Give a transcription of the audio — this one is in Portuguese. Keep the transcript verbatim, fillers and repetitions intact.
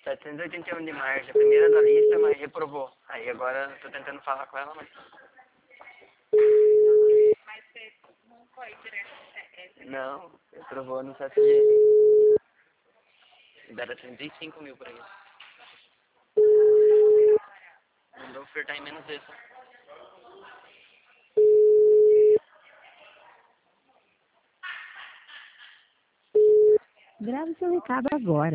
setecentos e oitenta e um de margem, a primeira da lista, mas reprovou. Aí agora eu tô tentando falar com ela, mas... Mas você não foi direto no C S? Não, reprovou no C S G. Deram trinta e cinco mil pra ele. Mandou ofertar em menos isso. Grave seu recado agora.